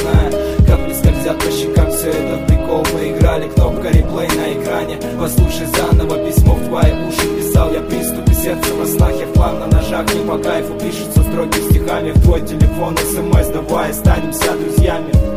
зная. Капли скользят по щекам, все это в прикол. Мы играли, кнопка реплей на экране. Послушай заново письмо в твои уши. Писал я приступы сердца во снах. Я в план на ножах, не по кайфу. Пишутся строки стихами в твой телефон. СМС, давай останемся друзьями.